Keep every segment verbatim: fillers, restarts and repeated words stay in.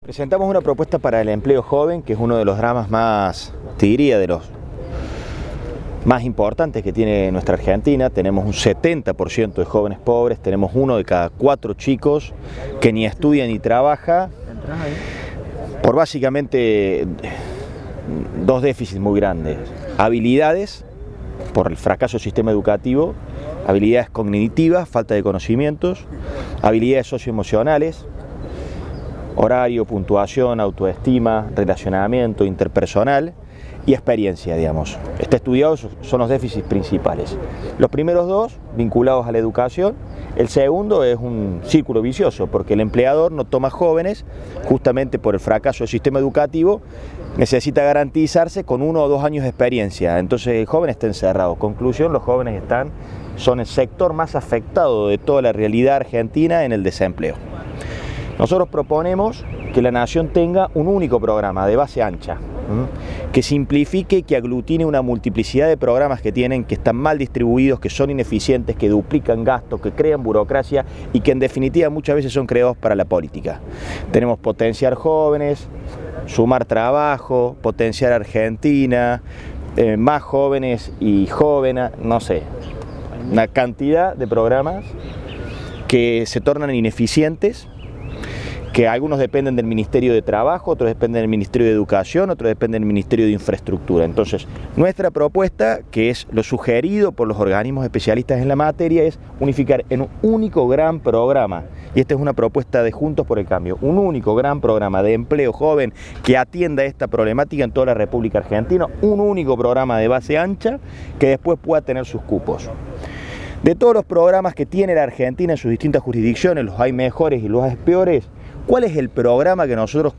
Presentamos una propuesta para el empleo joven, que es uno de los dramas más, te diría, de los más importantes que tiene nuestra Argentina. Tenemos un setenta por ciento de jóvenes pobres, tenemos uno de cada cuatro chicos que ni estudia ni trabaja, por básicamente dos déficits muy grandes: habilidades, por el fracaso del sistema educativo, habilidades cognitivas, falta de conocimientos, habilidades socioemocionales, horario, puntuación, autoestima, relacionamiento interpersonal y experiencia, digamos. Está estudiado, son los déficits principales. Los primeros dos, vinculados a la educación. El segundo es un círculo vicioso, porque el empleador no toma jóvenes, justamente por el fracaso del sistema educativo, necesita garantizarse con uno o dos años de experiencia. Entonces el joven está encerrado. Conclusión, los jóvenes están, son el sector más afectado de toda la realidad argentina en el desempleo. Nosotros proponemos que la nación tenga un único programa de base ancha, ¿m? que simplifique y que aglutine una multiplicidad de programas que tienen, que están mal distribuidos, que son ineficientes, que duplican gastos, que crean burocracia y que en definitiva muchas veces son creados para la política. Tenemos potenciar jóvenes, sumar trabajo, potenciar Argentina, eh, más jóvenes y jóvenes, no sé, una cantidad de programas que se tornan ineficientes, que algunos dependen del Ministerio de Trabajo, otros dependen del Ministerio de Educación, otros dependen del Ministerio de Infraestructura. Entonces, nuestra propuesta, que es lo sugerido por los organismos especialistas en la materia, es unificar en un único gran programa. Y esta es una propuesta de Juntos por el Cambio, un único gran programa de empleo joven que atienda esta problemática en toda la República Argentina, un único programa de base ancha que después pueda tener sus cupos. De todos los programas que tiene la Argentina en sus distintas jurisdicciones, los hay mejores y los hay peores. ¿Cuál es el programa que nosotros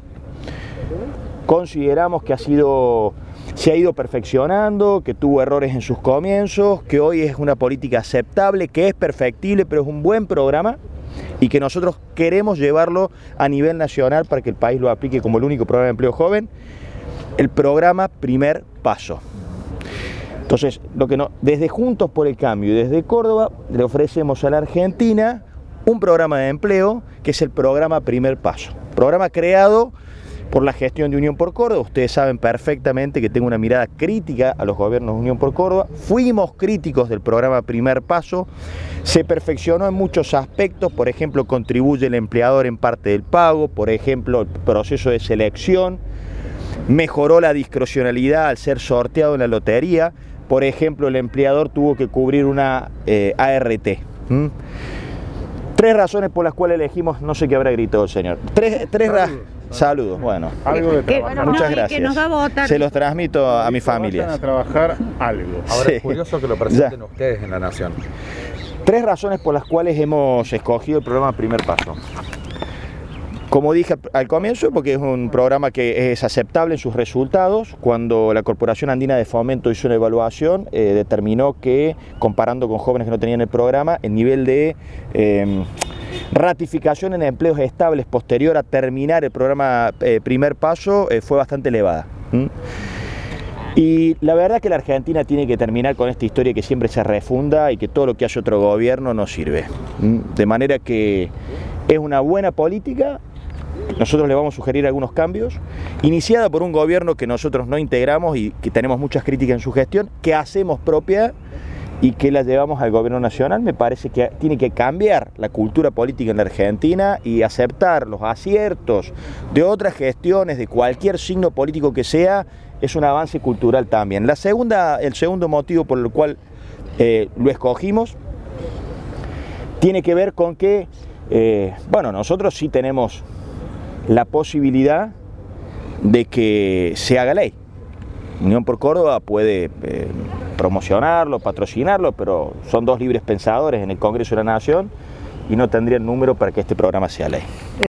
consideramos que ha sido, se ha ido perfeccionando, que tuvo errores en sus comienzos, que hoy es una política aceptable, que es perfectible, pero es un buen programa y que nosotros queremos llevarlo a nivel nacional para que el país lo aplique como el único programa de empleo joven? El programa Primer Paso. Entonces, lo que no, desde Juntos por el Cambio y desde Córdoba le ofrecemos a la Argentina un programa de empleo que es el programa Primer Paso. Programa creado por la gestión de Unión por Córdoba. Ustedes saben perfectamente que tengo una mirada crítica a los gobiernos de Unión por Córdoba. Fuimos críticos del programa Primer Paso. Se perfeccionó en muchos aspectos. Por ejemplo, contribuye el empleador en parte del pago. Por ejemplo, el proceso de selección. Mejoró la discrecionalidad al ser sorteado en la lotería. Por ejemplo, el empleador tuvo que cubrir una eh, A R T. ¿Mm? Tres razones por las cuales elegimos, no sé qué habrá gritado el señor. Tres, tres razones. Saludos, bueno. Algo de que, bueno, muchas no, gracias. Que nos va a votar. Se los transmito a mi familia. Van a trabajar algo. Ahora Sí. es curioso que lo presenten Ya. ustedes en La Nación. Tres razones por las cuales hemos escogido el programa Primer Paso. Como dije al comienzo, porque es un programa que es aceptable en sus resultados. Cuando la Corporación Andina de Fomento hizo una evaluación, eh, determinó que, comparando con jóvenes que no tenían el programa, el nivel de eh, ratificación en empleos estables posterior a terminar el programa eh, Primer Paso eh, fue bastante elevada. ¿Mm? Y la verdad es que la Argentina tiene que terminar con esta historia que siempre se refunda y que todo lo que hace otro gobierno no sirve. ¿Mm? De manera que es una buena política. Nosotros le vamos a sugerir algunos cambios, iniciada por un gobierno que nosotros no integramos y que tenemos muchas críticas en su gestión, que hacemos propia y que la llevamos al gobierno nacional. Me parece que tiene que cambiar la cultura política en la Argentina y aceptar los aciertos de otras gestiones, de cualquier signo político que sea, es un avance cultural también. La segunda, el segundo motivo por el cual eh, lo escogimos tiene que ver con que, eh, bueno, nosotros sí tenemos la posibilidad de que se haga ley. Unión por Córdoba puede eh, promocionarlo, patrocinarlo, pero son dos libres pensadores en el Congreso de la Nación y no tendrían número para que este programa sea ley.